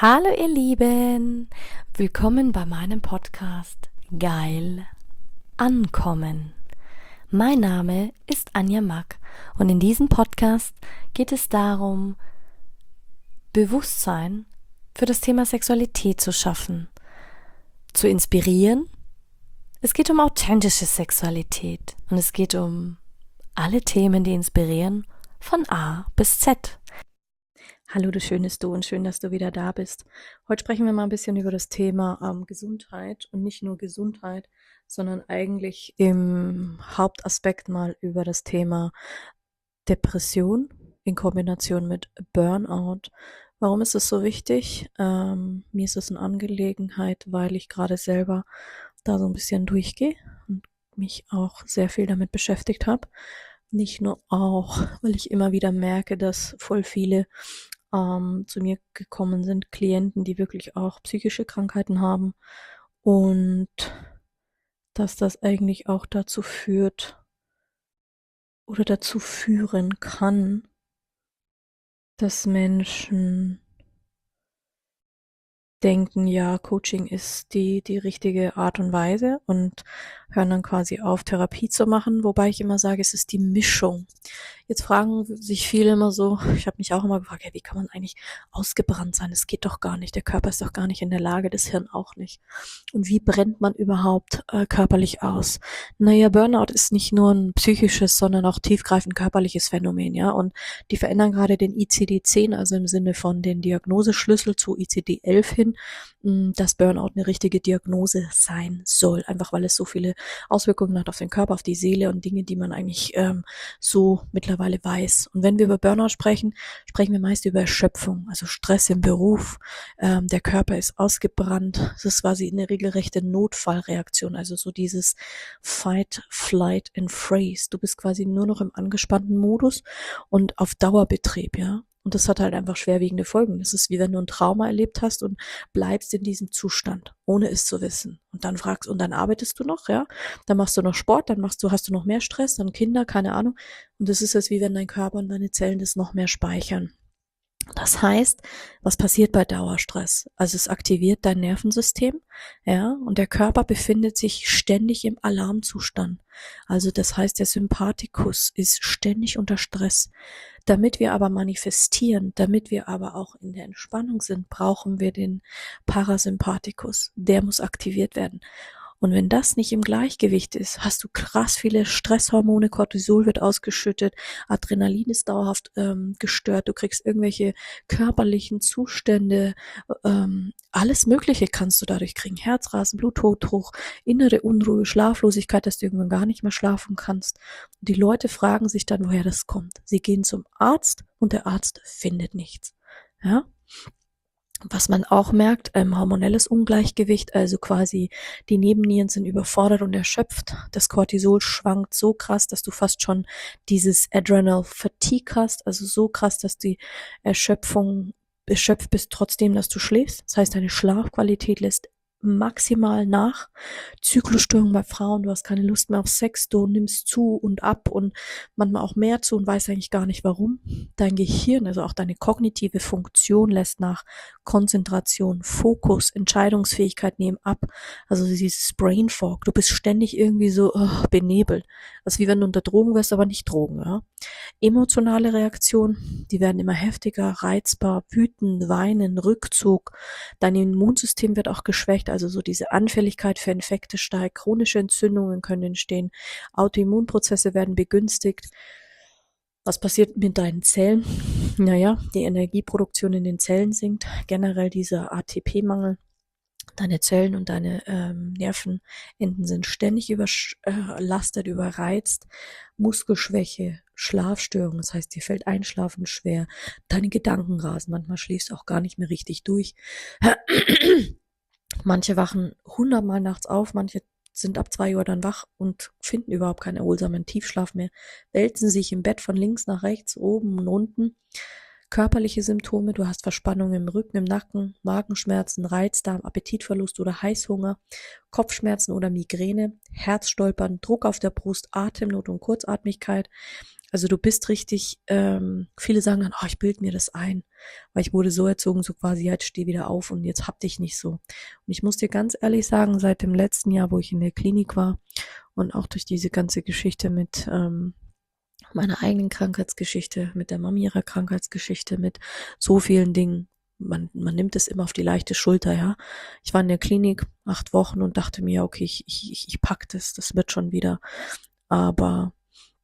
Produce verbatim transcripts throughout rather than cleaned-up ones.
Hallo ihr Lieben, willkommen bei meinem Podcast Geil Ankommen. Mein Name ist Anja Mack und in diesem Podcast geht es darum, Bewusstsein für das Thema Sexualität zu schaffen, zu inspirieren. Es geht um authentische Sexualität und es geht um alle Themen, die inspirieren, von A bis Z. Hallo, du schönes Du und schön, dass du wieder da bist. Heute sprechen wir mal ein bisschen über das Thema ähm, Gesundheit und nicht nur Gesundheit, sondern eigentlich im Hauptaspekt mal über das Thema Depression in Kombination mit Burnout. Warum ist es so wichtig? Ähm, mir ist es eine Angelegenheit, weil ich gerade selber da so ein bisschen durchgehe und mich auch sehr viel damit beschäftigt habe. Nicht nur auch, weil ich immer wieder merke, dass voll viele ähm, zu mir gekommen sind, Klienten, die wirklich auch psychische Krankheiten haben und dass das eigentlich auch dazu führt oder dazu führen kann, dass Menschen denken, ja, Coaching ist die, die richtige Art und Weise und hören dann quasi auf, Therapie zu machen, wobei ich immer sage, es ist die Mischung. Jetzt fragen sich viele immer so, ich habe mich auch immer gefragt, ja, wie kann man eigentlich ausgebrannt sein? Das geht doch gar nicht, der Körper ist doch gar nicht in der Lage, das Hirn auch nicht. Und wie brennt man überhaupt äh, körperlich aus? Naja, Burnout ist nicht nur ein psychisches, sondern auch tiefgreifend körperliches Phänomen, ja, und die verändern gerade den I C D zehn, also im Sinne von den Diagnoseschlüssel zu I C D elf hin, dass Burnout eine richtige Diagnose sein soll, einfach weil es so viele Auswirkungen hat auf den Körper, auf die Seele und Dinge, die man eigentlich ähm, so mittlerweile weiß. Und wenn wir über Burnout sprechen, sprechen wir meist über Erschöpfung, also Stress im Beruf, ähm, der Körper ist ausgebrannt, das ist quasi eine regelrechte Notfallreaktion, also so dieses Fight, Flight and Freeze. Du bist quasi nur noch im angespannten Modus und auf Dauerbetrieb, ja. Und das hat halt einfach schwerwiegende Folgen. Das ist wie wenn du ein Trauma erlebt hast und bleibst in diesem Zustand, ohne es zu wissen. Und dann fragst, und dann arbeitest du noch, ja. Dann machst du noch Sport, dann machst du, hast du noch mehr Stress, dann Kinder, keine Ahnung. Und das ist es, wie wenn dein Körper und deine Zellen das noch mehr speichern. Das heißt, was passiert bei Dauerstress? Also es aktiviert dein Nervensystem, ja, und der Körper befindet sich ständig im Alarmzustand. Also das heißt, der Sympathikus ist ständig unter Stress. Damit wir aber manifestieren, damit wir aber auch in der Entspannung sind, brauchen wir den Parasympathikus. Der muss aktiviert werden. Und wenn das nicht im Gleichgewicht ist, hast du krass viele Stresshormone, Cortisol wird ausgeschüttet, Adrenalin ist dauerhaft ähm, gestört, du kriegst irgendwelche körperlichen Zustände, ähm, alles Mögliche kannst du dadurch kriegen, Herzrasen, Bluthochdruck, innere Unruhe, Schlaflosigkeit, dass du irgendwann gar nicht mehr schlafen kannst. Und die Leute fragen sich dann, woher das kommt. Sie gehen zum Arzt und der Arzt findet nichts. Ja? Was man auch merkt, ähm, hormonelles Ungleichgewicht, also quasi die Nebennieren sind überfordert und erschöpft. Das Cortisol schwankt so krass, dass du fast schon dieses Adrenal Fatigue hast, also so krass, dass die Erschöpfung erschöpft bist trotzdem, dass du schläfst. Das heißt, deine Schlafqualität lässt maximal nach. Zyklusstörung bei Frauen, du hast keine Lust mehr auf Sex, du nimmst zu und ab und manchmal auch mehr zu und weißt eigentlich gar nicht warum. Dein Gehirn, also auch deine kognitive Funktion lässt nach, Konzentration, Fokus, Entscheidungsfähigkeit nehmen ab. Also dieses Brain Fog, du bist ständig irgendwie so oh, benebelt. Das ist wie wenn du unter Drogen wärst, aber nicht Drogen. Ja? Emotionale Reaktionen, die werden immer heftiger, reizbar, wütend, weinen, Rückzug. Dein Immunsystem wird auch geschwächt, also so diese Anfälligkeit für Infekte steigt, chronische Entzündungen können entstehen, Autoimmunprozesse werden begünstigt. Was passiert mit deinen Zellen? Naja, die Energieproduktion in den Zellen sinkt, generell dieser A T P-Mangel. Deine Zellen und deine ähm, Nervenenden sind ständig überlastet, überreizt, Muskelschwäche, Schlafstörungen, das heißt, dir fällt Einschlafen schwer, deine Gedanken rasen, manchmal schläfst du auch gar nicht mehr richtig durch. Manche wachen hundertmal nachts auf, manche sind ab zwei Uhr dann wach und finden überhaupt keinen erholsamen Tiefschlaf mehr, wälzen sich im Bett von links nach rechts, oben und unten. Körperliche Symptome, du hast Verspannungen im Rücken, im Nacken, Magenschmerzen, Reizdarm, Appetitverlust oder Heißhunger, Kopfschmerzen oder Migräne, Herzstolpern, Druck auf der Brust, Atemnot und Kurzatmigkeit, Also du bist richtig, ähm, viele sagen dann, oh, ich bilde mir das ein, weil ich wurde so erzogen, so quasi, ja, jetzt steh wieder auf und jetzt hab dich nicht so. Und ich muss dir ganz ehrlich sagen, seit dem letzten Jahr, wo ich in der Klinik war und auch durch diese ganze Geschichte mit ähm, meiner eigenen Krankheitsgeschichte, mit der Mami ihrer Krankheitsgeschichte, mit so vielen Dingen, man, man nimmt es immer auf die leichte Schulter, ja. Ich war in der Klinik acht Wochen und dachte mir, okay, ich, ich, ich ich pack das, das wird schon wieder. Aber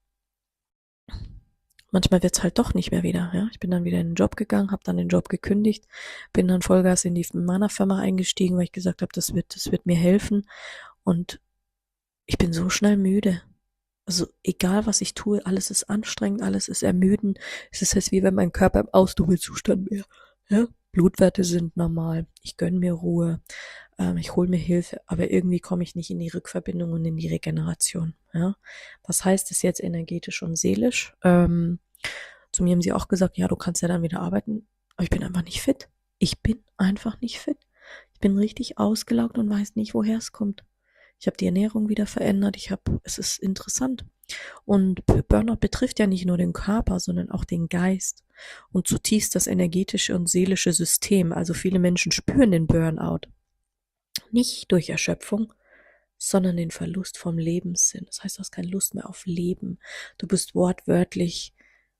manchmal wird's halt doch nicht mehr wieder, ja. Ich bin dann wieder in den Job gegangen, habe dann den Job gekündigt, bin dann Vollgas in die in meiner Firma eingestiegen, weil ich gesagt habe, das wird, das wird mir helfen. Und ich bin so schnell müde. Also egal was ich tue, alles ist anstrengend, alles ist ermüdend. Es ist jetzt wie wenn mein Körper im Ausnahmezustand wäre. Ja? Blutwerte sind normal. Ich gönn mir Ruhe. Ähm, ich hole mir Hilfe, aber irgendwie komme ich nicht in die Rückverbindung und in die Regeneration. Ja? Was heißt das jetzt energetisch und seelisch? Ähm, zu mir haben sie auch gesagt, ja, du kannst ja dann wieder arbeiten, aber ich bin einfach nicht fit. Ich bin einfach nicht fit. Ich bin richtig ausgelaugt und weiß nicht, woher es kommt. Ich habe die Ernährung wieder verändert. Ich habe, es ist interessant. Und Burnout betrifft ja nicht nur den Körper, sondern auch den Geist und zutiefst das energetische und seelische System. Also viele Menschen spüren den Burnout nicht durch Erschöpfung, sondern den Verlust vom Lebenssinn. Das heißt, du hast keine Lust mehr auf Leben. Du bist wortwörtlich,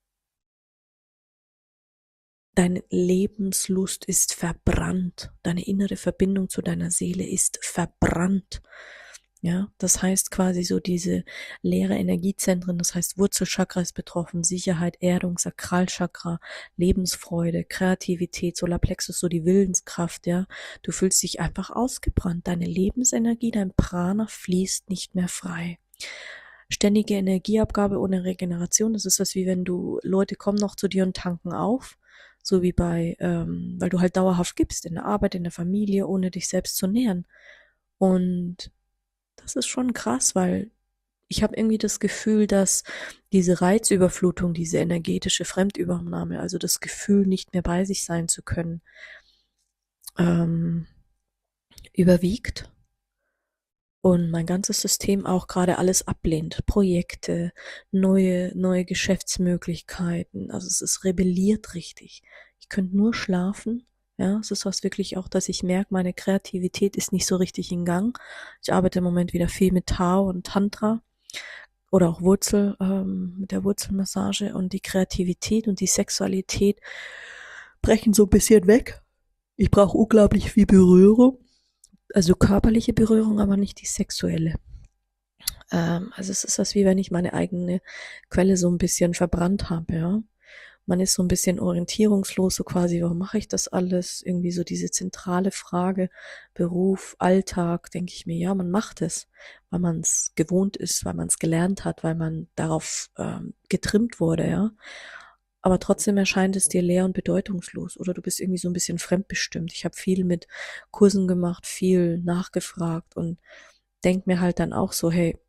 deine Lebenslust ist verbrannt. Deine innere Verbindung zu deiner Seele ist verbrannt. Ja, das heißt quasi so diese leere Energiezentren, das heißt Wurzelchakra ist betroffen, Sicherheit, Erdung, Sakralchakra, Lebensfreude, Kreativität, Solarplexus, so die Willenskraft, ja. Du fühlst dich einfach ausgebrannt, deine Lebensenergie, dein Prana fließt nicht mehr frei. Ständige Energieabgabe ohne Regeneration, das ist das wie wenn du, Leute kommen noch zu dir und tanken auf, so wie bei, ähm, weil du halt dauerhaft gibst, in der Arbeit, in der Familie, ohne dich selbst zu nähern. Und das ist schon krass, weil ich habe irgendwie das Gefühl, dass diese Reizüberflutung, diese energetische Fremdübernahme, also das Gefühl, nicht mehr bei sich sein zu können, ähm, überwiegt und mein ganzes System auch gerade alles ablehnt. Projekte, neue, neue Geschäftsmöglichkeiten. Also es ist rebelliert richtig. Ich könnte nur schlafen. Ja, es ist was wirklich auch, dass ich merke, meine Kreativität ist nicht so richtig in Gang. Ich arbeite im Moment wieder viel mit Tao und Tantra oder auch Wurzel, ähm, mit der Wurzelmassage, und die Kreativität und die Sexualität brechen so ein bisschen weg. Ich brauche unglaublich viel Berührung. Also körperliche Berührung, aber nicht die sexuelle. Ähm, also es ist das, wie wenn ich meine eigene Quelle so ein bisschen verbrannt habe, ja. Man ist so ein bisschen orientierungslos, so quasi, warum mache ich das alles? Irgendwie so diese zentrale Frage, Beruf, Alltag, denke ich mir, ja, man macht es, weil man es gewohnt ist, weil man es gelernt hat, weil man darauf ähm, getrimmt wurde, ja. Aber trotzdem erscheint es dir leer und bedeutungslos oder du bist irgendwie so ein bisschen fremdbestimmt. Ich habe viel mit Kursen gemacht, viel nachgefragt und denk mir halt dann auch so, hey,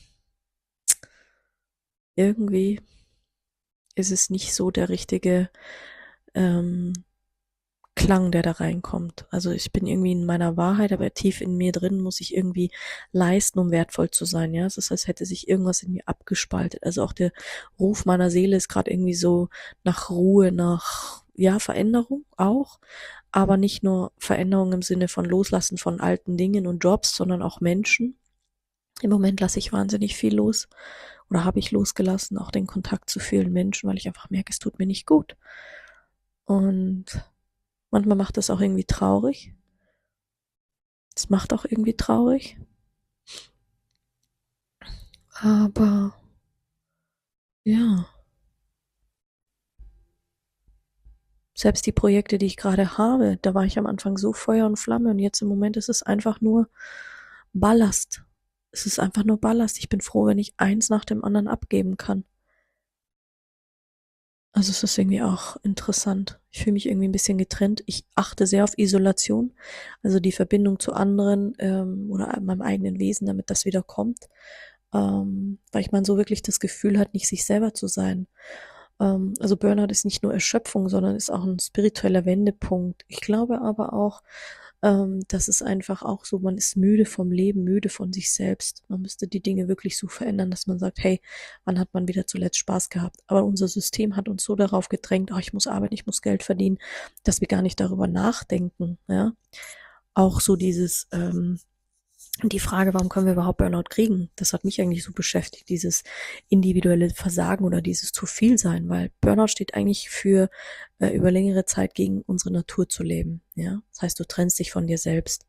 irgendwie ist es nicht so der richtige ähm, Klang, der da reinkommt. Also ich bin irgendwie in meiner Wahrheit, aber tief in mir drin muss ich irgendwie leisten, um wertvoll zu sein. Ja, es ist, als hätte sich irgendwas in mir abgespaltet. Also auch der Ruf meiner Seele ist gerade irgendwie so nach Ruhe, nach, ja, Veränderung auch, aber nicht nur Veränderung im Sinne von Loslassen von alten Dingen und Jobs, sondern auch Menschen. Im Moment lasse ich wahnsinnig viel los oder habe ich losgelassen, auch den Kontakt zu vielen Menschen, weil ich einfach merke, es tut mir nicht gut. Und manchmal macht das auch irgendwie traurig. Es macht auch irgendwie traurig. Aber ja, selbst die Projekte, die ich gerade habe, da war ich am Anfang so Feuer und Flamme und jetzt im Moment ist es einfach nur Ballast. Es ist einfach nur Ballast. Ich bin froh, wenn ich eins nach dem anderen abgeben kann. Also es ist irgendwie auch interessant. Ich fühle mich irgendwie ein bisschen getrennt. Ich achte sehr auf Isolation, also die Verbindung zu anderen ähm, oder meinem eigenen Wesen, damit das wieder kommt, ähm, weil ich man so wirklich das Gefühl hat, nicht sich selber zu sein. Ähm, also Burnout ist nicht nur Erschöpfung, sondern ist auch ein spiritueller Wendepunkt. Ich glaube aber auch, Ähm, das ist einfach auch so, man ist müde vom Leben, müde von sich selbst. Man müsste die Dinge wirklich so verändern, dass man sagt, hey, wann hat man wieder zuletzt Spaß gehabt? Aber unser System hat uns so darauf gedrängt, oh, ich muss arbeiten, ich muss Geld verdienen, dass wir gar nicht darüber nachdenken, ja. Auch so dieses, ähm, die Frage, warum können wir überhaupt Burnout kriegen? Das hat mich eigentlich so beschäftigt, dieses individuelle Versagen oder dieses zu viel sein, weil Burnout steht eigentlich für äh, über längere Zeit gegen unsere Natur zu leben. Ja, das heißt, du trennst dich von dir selbst.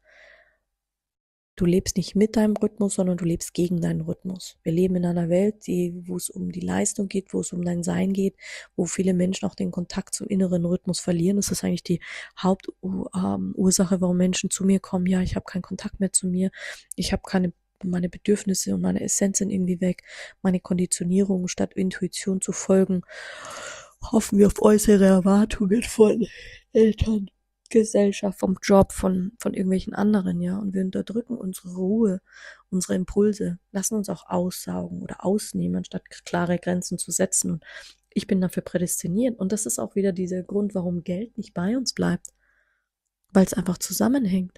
Du lebst nicht mit deinem Rhythmus, sondern du lebst gegen deinen Rhythmus. Wir leben in einer Welt, die, wo es um die Leistung geht, wo es um dein Sein geht, wo viele Menschen auch den Kontakt zum inneren Rhythmus verlieren. Das ist eigentlich die Hauptursache, warum Menschen zu mir kommen. Ja, ich habe keinen Kontakt mehr zu mir. Ich habe keine, meine Bedürfnisse und meine Essenz sind irgendwie weg. Meine Konditionierung, statt Intuition zu folgen, hoffen wir auf äußere Erwartungen von Eltern, Gesellschaft, vom Job, von, von irgendwelchen anderen, ja. Und wir unterdrücken unsere Ruhe, unsere Impulse, lassen uns auch aussaugen oder ausnehmen, anstatt klare Grenzen zu setzen. Und ich bin dafür prädestiniert. Und das ist auch wieder dieser Grund, warum Geld nicht bei uns bleibt. Weil es einfach zusammenhängt.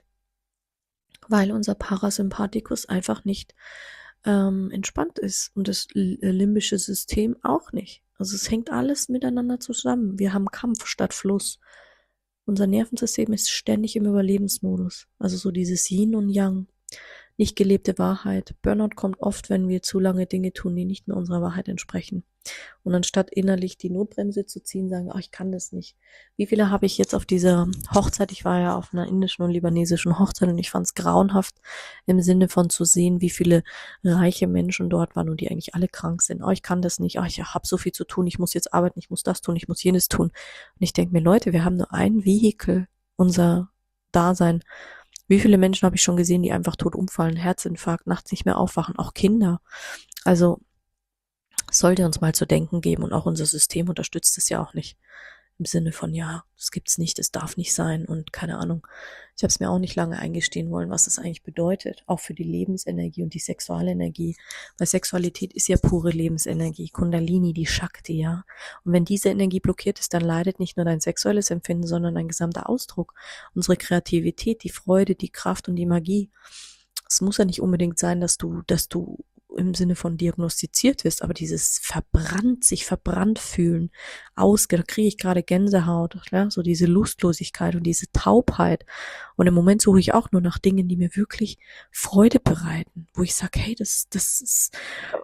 Weil unser Parasympathikus einfach nicht ähm, entspannt ist und das limbische System auch nicht. Also es hängt alles miteinander zusammen. Wir haben Kampf statt Fluss. Unser Nervensystem ist ständig im Überlebensmodus. Also so dieses Yin und Yang. Nicht gelebte Wahrheit. Burnout kommt oft, wenn wir zu lange Dinge tun, die nicht mehr unserer Wahrheit entsprechen. Und anstatt innerlich die Notbremse zu ziehen, sagen, ach, ich kann das nicht. Wie viele habe ich jetzt auf dieser Hochzeit, ich war ja auf einer indischen und libanesischen Hochzeit und ich fand es grauenhaft im Sinne von zu sehen, wie viele reiche Menschen dort waren und die eigentlich alle krank sind. Oh, ich kann das nicht, oh, ich habe so viel zu tun, ich muss jetzt arbeiten, ich muss das tun, ich muss jenes tun. Und ich denke mir, Leute, wir haben nur ein Vehikel, unser Dasein. Wie viele Menschen habe ich schon gesehen, die einfach tot umfallen, Herzinfarkt, nachts nicht mehr aufwachen, auch Kinder. Also sollte uns mal zu denken geben und auch unser System unterstützt es ja auch nicht. Im Sinne von, ja, das gibt's nicht, das darf nicht sein und keine Ahnung. Ich habe es mir auch nicht lange eingestehen wollen, was das eigentlich bedeutet, auch für die Lebensenergie und die Sexualenergie. Weil Sexualität ist ja pure Lebensenergie, Kundalini, die Shakti, ja. Und wenn diese Energie blockiert ist, dann leidet nicht nur dein sexuelles Empfinden, sondern dein gesamter Ausdruck, unsere Kreativität, die Freude, die Kraft und die Magie. Es muss ja nicht unbedingt sein, dass du, dass du im Sinne von diagnostiziert ist, aber dieses verbrannt, sich verbrannt fühlen, ausge, da kriege ich gerade Gänsehaut, ja, so diese Lustlosigkeit und diese Taubheit. Und im Moment suche ich auch nur nach Dingen, die mir wirklich Freude bereiten, wo ich sage, hey, das, das ist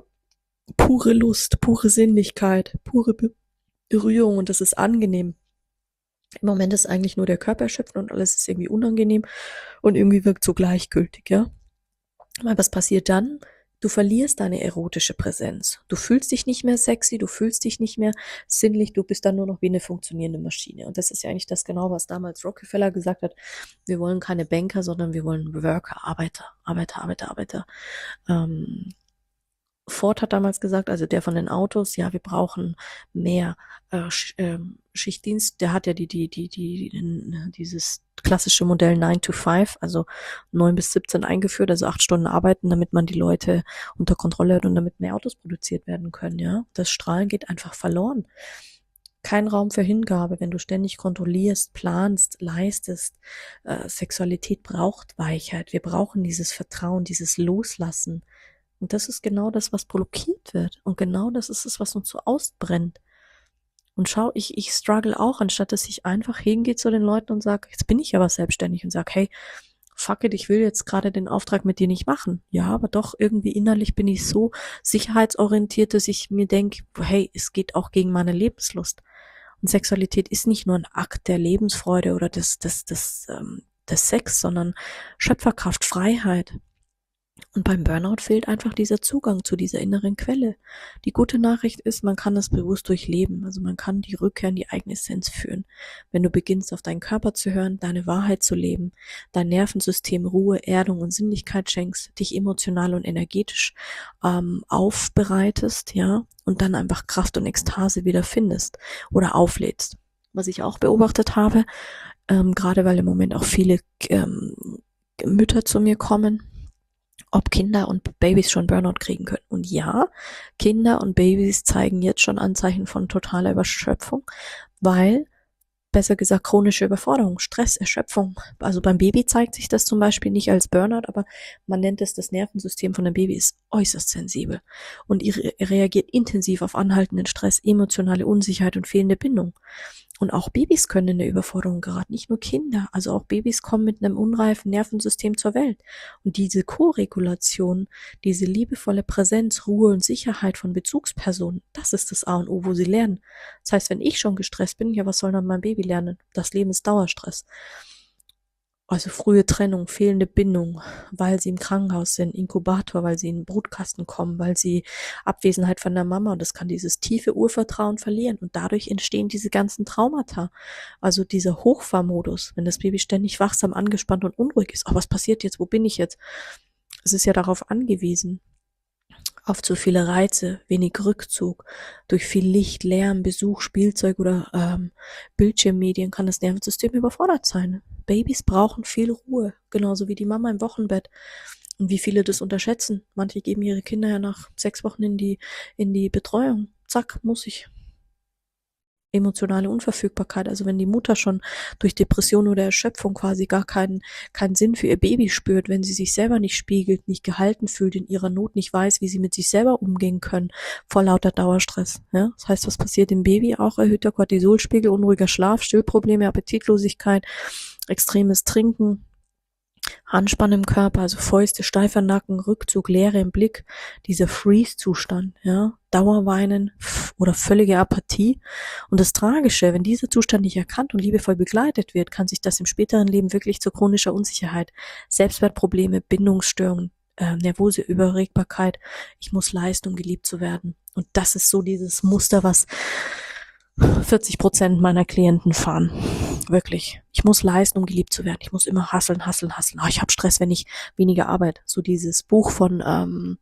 pure Lust, pure Sinnlichkeit, pure Berührung und das ist angenehm. Im Moment ist eigentlich nur der Körper erschöpft und alles ist irgendwie unangenehm und irgendwie wirkt so gleichgültig, ja. Aber was passiert dann? Du verlierst deine erotische Präsenz. Du fühlst dich nicht mehr sexy, du fühlst dich nicht mehr sinnlich, du bist dann nur noch wie eine funktionierende Maschine. Und das ist ja eigentlich das genau, was damals Rockefeller gesagt hat. Wir wollen keine Banker, sondern wir wollen Worker, Arbeiter, Arbeiter, Arbeiter, Arbeiter. Ähm, Ford hat damals gesagt, also der von den Autos, ja, wir brauchen mehr äh, Sch äh, Schichtdienst. Der hat ja die, die, die, die, die, dieses klassische Modell nine to five, also neun bis siebzehn eingeführt, also acht Stunden arbeiten, damit man die Leute unter Kontrolle hat und damit mehr Autos produziert werden können, ja. Das Strahlen geht einfach verloren. Kein Raum für Hingabe, wenn du ständig kontrollierst, planst, leistest. Äh, Sexualität braucht Weichheit. Wir brauchen dieses Vertrauen, dieses Loslassen. Und das ist genau das, was blockiert wird. Und genau das ist es, was uns so ausbrennt. Und schau, ich, ich struggle auch, anstatt dass ich einfach hingehe zu den Leuten und sage, jetzt bin ich aber selbstständig und sage, hey, fuck it, ich will jetzt gerade den Auftrag mit dir nicht machen. Ja, aber doch irgendwie innerlich bin ich so sicherheitsorientiert, dass ich mir denke, hey, es geht auch gegen meine Lebenslust. Und Sexualität ist nicht nur ein Akt der Lebensfreude oder des, des, des, ähm, des Sex, sondern Schöpferkraft, Freiheit. Und beim Burnout fehlt einfach dieser Zugang zu dieser inneren Quelle. Die gute Nachricht ist, man kann das bewusst durchleben. Also man kann die Rückkehr in die eigene Essenz führen. Wenn du beginnst, auf deinen Körper zu hören, deine Wahrheit zu leben, dein Nervensystem Ruhe, Erdung und Sinnlichkeit schenkst, dich emotional und energetisch ähm, aufbereitest, ja, und dann einfach Kraft und Ekstase wieder findest oder auflädst. Was ich auch beobachtet habe, ähm, gerade weil im Moment auch viele ähm, Mütter zu mir kommen, ob Kinder und Babys schon Burnout kriegen können. Und ja, Kinder und Babys zeigen jetzt schon Anzeichen von totaler Überschöpfung, weil besser gesagt chronische Überforderung, Stress, Erschöpfung. Also beim Baby zeigt sich das zum Beispiel nicht als Burnout, aber man nennt es, das Nervensystem von dem Baby ist äußerst sensibel und ihr reagiert intensiv auf anhaltenden Stress, emotionale Unsicherheit und fehlende Bindung. Und auch Babys können in der Überforderung geraten, nicht nur Kinder. Also auch Babys kommen mit einem unreifen Nervensystem zur Welt. Und diese Koregulation, diese liebevolle Präsenz, Ruhe und Sicherheit von Bezugspersonen, das ist das A und O, wo sie lernen. Das heißt, wenn ich schon gestresst bin, ja, was soll dann mein Baby lernen? Das Leben ist Dauerstress. Also frühe Trennung, fehlende Bindung, weil sie im Krankenhaus sind, Inkubator, weil sie in den Brutkasten kommen, weil sie Abwesenheit von der Mama, und das kann dieses tiefe Urvertrauen verlieren und dadurch entstehen diese ganzen Traumata. Also dieser Hochfahrmodus, wenn das Baby ständig wachsam, angespannt und unruhig ist. Oh, was passiert jetzt? Wo bin ich jetzt? Es ist ja darauf angewiesen, auf zu viele Reize, wenig Rückzug. Durch viel Licht, Lärm, Besuch, Spielzeug oder ähm, Bildschirmmedien kann das Nervensystem überfordert sein. Babys brauchen viel Ruhe, genauso wie die Mama im Wochenbett. Und wie viele das unterschätzen. Manche geben ihre Kinder ja nach sechs Wochen in die in die Betreuung. Zack, muss ich. Emotionale Unverfügbarkeit, also wenn die Mutter schon durch Depression oder Erschöpfung quasi gar keinen keinen Sinn für ihr Baby spürt, wenn sie sich selber nicht spiegelt, nicht gehalten fühlt, in ihrer Not nicht weiß, wie sie mit sich selber umgehen können, vor lauter Dauerstress. Ja? Das heißt, was passiert im Baby? Auch erhöhter Cortisolspiegel, unruhiger Schlaf, Stillprobleme, Appetitlosigkeit, extremes Trinken, Anspannen im Körper, also Fäuste, steifer Nacken, Rückzug, Leere im Blick, dieser Freeze-Zustand, ja, Dauerweinen oder völlige Apathie. Und das Tragische, wenn dieser Zustand nicht erkannt und liebevoll begleitet wird, kann sich das im späteren Leben wirklich zu chronischer Unsicherheit, Selbstwertprobleme, Bindungsstörungen, äh, nervose Überregbarkeit, ich muss leisten, um geliebt zu werden. Und das ist so dieses Muster, was vierzig Prozent meiner Klienten fahren. Wirklich. Ich muss leisten, um geliebt zu werden. Ich muss immer hustlen, hustlen, hustlen. Oh, ich habe Stress, wenn ich weniger arbeite. So dieses Buch von ähm,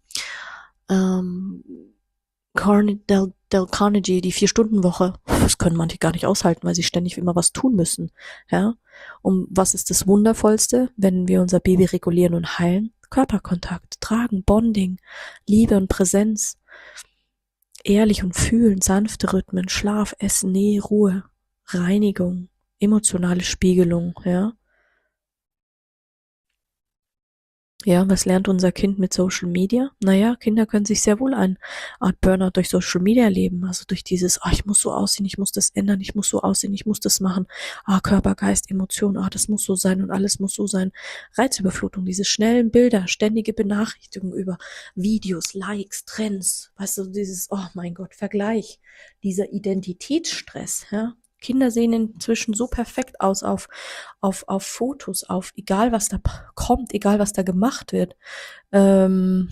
ähm, Carne- Del, Del Carnegie, die Vier-Stunden-Woche. Das können manche gar nicht aushalten, weil sie ständig immer was tun müssen. Ja. Und was ist das Wundervollste, wenn wir unser Baby regulieren und heilen? Körperkontakt, Tragen, Bonding, Liebe und Präsenz. Ehrlich und fühlen, sanfte Rhythmen, Schlaf, Essen, Nähe, Ruhe, Reinigung, emotionale Spiegelung, ja. Ja, was lernt unser Kind mit Social Media? Naja, Kinder können sich sehr wohl eine Art Burnout durch Social Media leben, also durch dieses, ah, ich muss so aussehen, ich muss das ändern, ich muss so aussehen, ich muss das machen, ah, Körper, Geist, Emotion, ah, das muss so sein und alles muss so sein. Reizüberflutung, diese schnellen Bilder, ständige Benachrichtigungen über Videos, Likes, Trends, weißt du, dieses, oh mein Gott, Vergleich, dieser Identitätsstress, ja. Kinder sehen inzwischen so perfekt aus auf, auf, auf Fotos, auf egal was da kommt, egal was da gemacht wird. Ähm,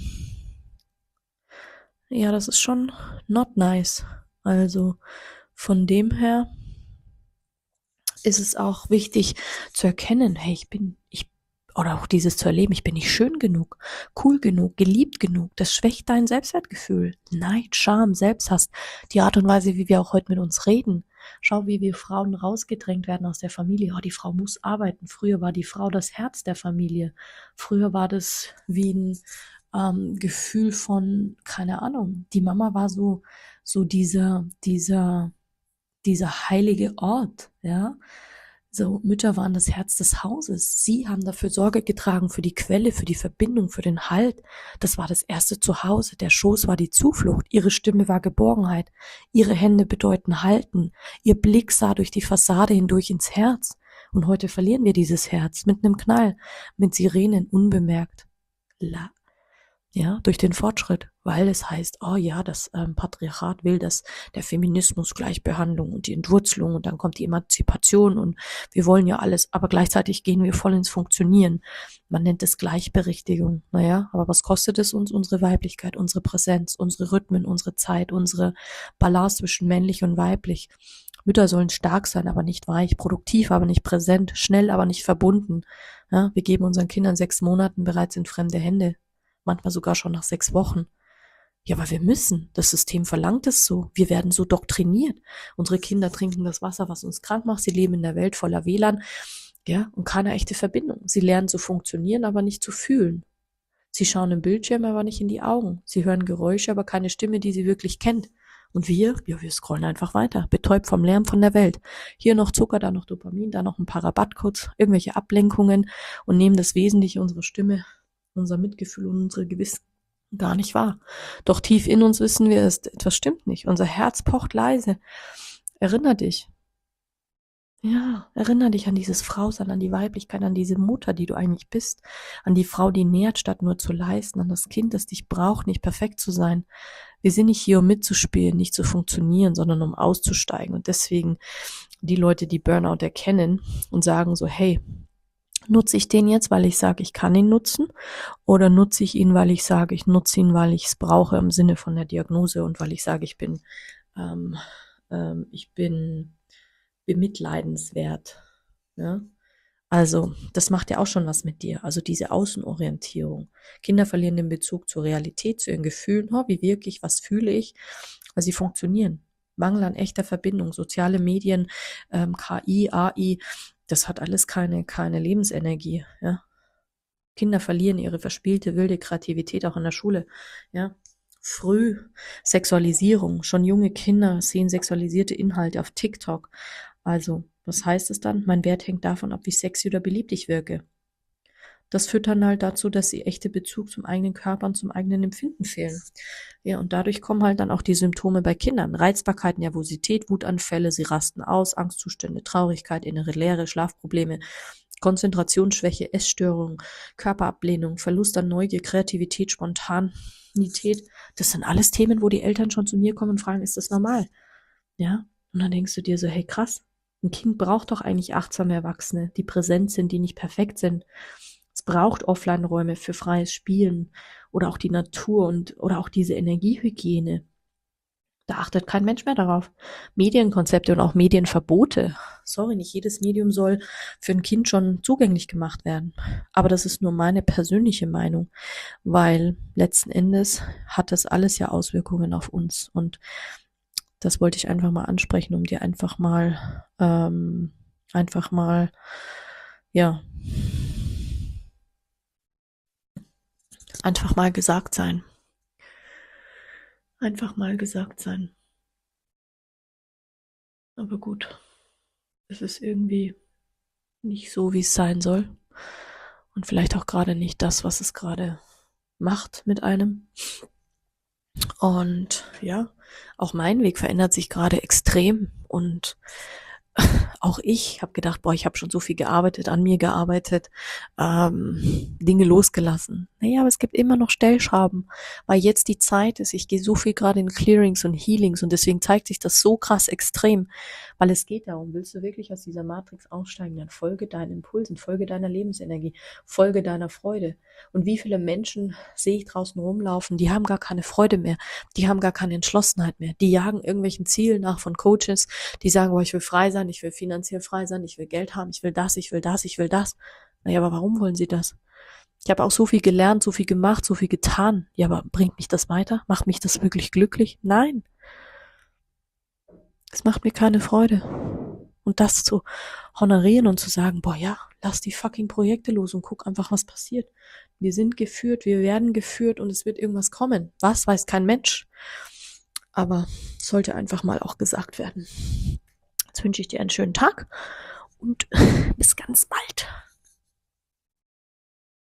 ja, das ist schon not nice. Also von dem her ist es auch wichtig zu erkennen, hey, ich bin, ich, oder auch dieses zu erleben, ich bin nicht schön genug, cool genug, geliebt genug. Das schwächt dein Selbstwertgefühl. Neid, Scham, Selbsthass, die Art und Weise, wie wir auch heute mit uns reden. Schau, wie wir Frauen rausgedrängt werden aus der Familie. Oh, die Frau muss arbeiten. Früher war die Frau das Herz der Familie. Früher war das wie ein ähm, Gefühl von, keine Ahnung, die Mama war so, so dieser, dieser, dieser heilige Ort, ja. So, Mütter waren das Herz des Hauses. Sie haben dafür Sorge getragen, für die Quelle, für die Verbindung, für den Halt. Das war das erste Zuhause. Der Schoß war die Zuflucht. Ihre Stimme war Geborgenheit. Ihre Hände bedeuten Halten. Ihr Blick sah durch die Fassade hindurch ins Herz. Und heute verlieren wir dieses Herz mit einem Knall, mit Sirenen unbemerkt. La ja, durch den Fortschritt, weil es heißt, oh ja, das ähm, Patriarchat will, dass der Feminismus, Gleichbehandlung und die Entwurzelung und dann kommt die Emanzipation und wir wollen ja alles, aber gleichzeitig gehen wir voll ins Funktionieren. Man nennt es Gleichberechtigung. Naja, aber was kostet es uns? Unsere Weiblichkeit, unsere Präsenz, unsere Rhythmen, unsere Zeit, unsere Balance zwischen männlich und weiblich. Mütter sollen stark sein, aber nicht weich, produktiv, aber nicht präsent, schnell, aber nicht verbunden. Ja, wir geben unseren Kindern sechs Monaten bereits in fremde Hände. Manchmal sogar schon nach sechs Wochen. Ja, aber wir müssen. Das System verlangt es so. Wir werden so doktriniert. Unsere Kinder trinken das Wasser, was uns krank macht. Sie leben in der Welt voller W L A N. Ja, und keine echte Verbindung. Sie lernen zu funktionieren, aber nicht zu fühlen. Sie schauen im Bildschirm, aber nicht in die Augen. Sie hören Geräusche, aber keine Stimme, die sie wirklich kennt. Und wir, ja, wir scrollen einfach weiter, betäubt vom Lärm von der Welt. Hier noch Zucker, da noch Dopamin, da noch ein paar Rabattcodes, irgendwelche Ablenkungen und nehmen das Wesentliche, unsere Stimme, unser Mitgefühl und unsere Gewissen gar nicht wahr. Doch tief in uns wissen wir, es, etwas stimmt nicht. Unser Herz pocht leise. Erinner dich. Ja, erinnere dich an dieses Frausein, an die Weiblichkeit, an diese Mutter, die du eigentlich bist, an die Frau, die nährt, statt nur zu leisten, an das Kind, das dich braucht, nicht perfekt zu sein. Wir sind nicht hier, um mitzuspielen, nicht zu funktionieren, sondern um auszusteigen. Und deswegen die Leute, die Burnout erkennen und sagen so, hey, nutze ich den jetzt, weil ich sage, ich kann ihn nutzen, oder nutze ich ihn, weil ich sage, ich nutze ihn, weil ich es brauche im Sinne von der Diagnose und weil ich sage, ich bin, ähm, ähm, ich bin bemitleidenswert. Ja? Also, das macht ja auch schon was mit dir. Also diese Außenorientierung. Kinder verlieren den Bezug zur Realität, zu ihren Gefühlen. Oh, wie wirklich, was fühle ich? Weil sie funktionieren. Mangel an echter Verbindung, soziale Medien, ähm, K I, A I, das hat alles keine, keine Lebensenergie. Ja? Kinder verlieren ihre verspielte, wilde Kreativität auch in der Schule. Ja? Früh Sexualisierung. Schon junge Kinder sehen sexualisierte Inhalte auf TikTok. Also, was heißt es dann? Mein Wert hängt davon ab, wie sexy oder beliebt ich wirke. Das führt dann halt dazu, dass sie echte Bezug zum eigenen Körper und zum eigenen Empfinden fehlen. Ja, und dadurch kommen halt dann auch die Symptome bei Kindern. Reizbarkeit, Nervosität, Wutanfälle, sie rasten aus, Angstzustände, Traurigkeit, innere Leere, Schlafprobleme, Konzentrationsschwäche, Essstörungen, Körperablehnung, Verlust an Neugier, Kreativität, Spontanität. Das sind alles Themen, wo die Eltern schon zu mir kommen und fragen, ist das normal? Ja, und dann denkst du dir so, hey krass, ein Kind braucht doch eigentlich achtsame Erwachsene, die präsent sind, die nicht perfekt sind. Es braucht Offline-Räume für freies Spielen oder auch die Natur und oder auch diese Energiehygiene. Da achtet kein Mensch mehr darauf. Medienkonzepte und auch Medienverbote. Sorry, nicht jedes Medium soll für ein Kind schon zugänglich gemacht werden. Aber das ist nur meine persönliche Meinung, weil letzten Endes hat das alles ja Auswirkungen auf uns. Und das wollte ich einfach mal ansprechen, um dir einfach mal, ähm, einfach mal, ja, einfach mal gesagt sein. Einfach mal gesagt sein. Aber gut, es ist irgendwie nicht so, wie es sein soll. Und vielleicht auch gerade nicht das, was es gerade macht mit einem. Und ja, auch mein Weg verändert sich gerade extrem. Und auch ich habe gedacht, boah, ich habe schon so viel gearbeitet, an mir gearbeitet, ähm, Dinge losgelassen. Naja, aber es gibt immer noch Stellschrauben, weil jetzt die Zeit ist. Ich gehe so viel gerade in Clearings und Healings und deswegen zeigt sich das so krass extrem, weil es geht darum, willst du wirklich aus dieser Matrix aussteigen, dann folge deinen Impulsen, folge deiner Lebensenergie, folge deiner Freude. Und wie viele Menschen sehe ich draußen rumlaufen, die haben gar keine Freude mehr, die haben gar keine Entschlossenheit mehr, die jagen irgendwelchen Zielen nach von Coaches, die sagen, boah, ich will frei sein, ich will finanziell frei sein, ich will Geld haben, ich will das, ich will das, ich will das. Naja, aber warum wollen sie das? Ich habe auch so viel gelernt, so viel gemacht, so viel getan. Ja, aber bringt mich das weiter? Macht mich das wirklich glücklich? Nein. Es macht mir keine Freude. Und das zu honorieren und zu sagen, boah ja, lass die fucking Projekte los und guck einfach, was passiert. Wir sind geführt, wir werden geführt und es wird irgendwas kommen. Was, weiß kein Mensch. Aber sollte einfach mal auch gesagt werden. Jetzt wünsche ich dir einen schönen Tag und bis ganz bald.